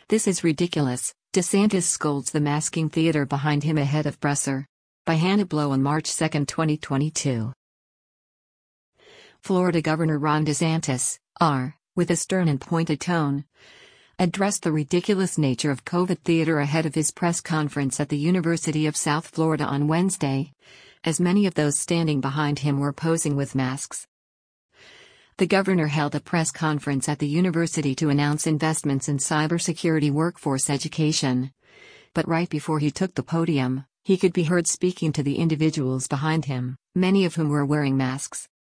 "This is ridiculous," DeSantis scolds the masking theater behind him ahead of presser. By Hannah Blow on March 2, 2022. Florida Governor Ron DeSantis, with a stern and pointed tone, addressed the ridiculous nature of COVID theater ahead of his press conference at the University of South Florida on Wednesday, as many of those standing behind him were posing with masks. The governor held a press conference at the university to announce investments in cybersecurity workforce education. But right before he took the podium, he could be heard speaking to the individuals behind him, many of whom were wearing masks.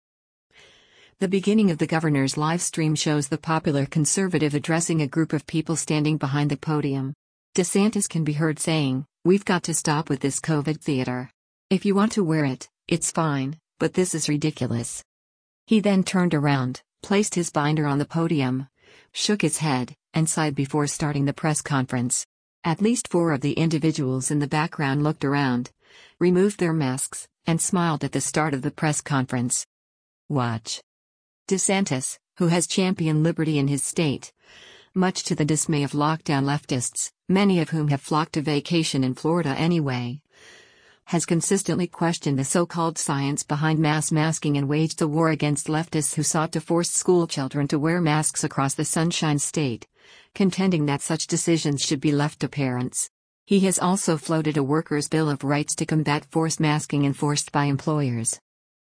The beginning of the governor's live stream shows the popular conservative addressing a group of people standing behind the podium. DeSantis can be heard saying, "We've got to stop with this COVID theater. If you want to wear it, it's fine, but this is ridiculous." He then turned around, placed his binder on the podium, shook his head, and sighed before starting the press conference. At least 4 of the individuals in the background looked around, removed their masks, and smiled at the start of the press conference. Watch. DeSantis, who has championed liberty in his state, much to the dismay of lockdown leftists, many of whom have flocked to vacation in Florida anyway, has consistently questioned the so-called science behind mass masking and waged a war against leftists who sought to force schoolchildren to wear masks across the Sunshine State, contending that such decisions should be left to parents. He has also floated a workers' bill of rights to combat forced masking enforced by employers.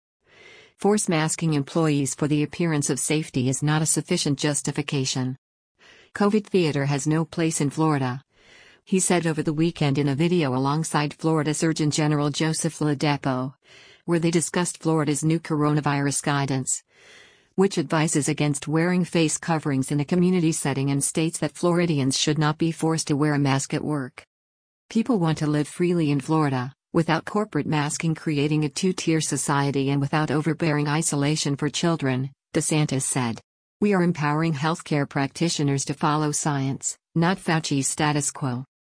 Force masking employees for the appearance of safety is not a sufficient justification. COVID theater has no place in Florida, he said over the weekend in a video alongside Florida Surgeon General Joseph Ladapo, where they discussed Florida's new coronavirus guidance, which advises against wearing face coverings in a community setting and states that Floridians should not be forced to wear a mask at work. "People want to live freely in Florida, without corporate masking creating a two-tier society and without overbearing isolation for children," DeSantis said. "We are empowering healthcare practitioners to follow science, not Fauci's status quo."